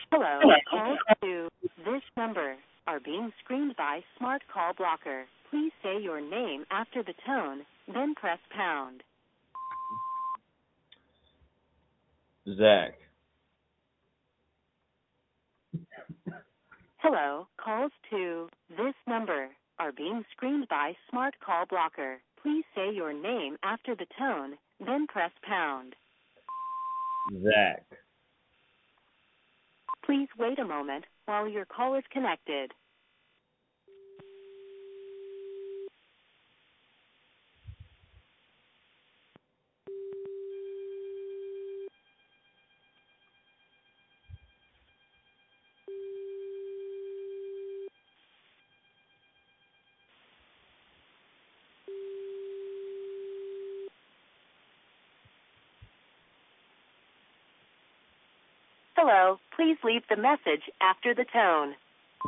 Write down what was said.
Hello, calls to this number are being screened by Smart Call Blocker. Please say your name after the tone, then press pound. Zach. Hello, calls to this number are being screened by Smart Call Blocker. Please say your name after the tone, then press pound. Zach. Please wait a moment while your call is connected. Hello, please leave the message after the tone.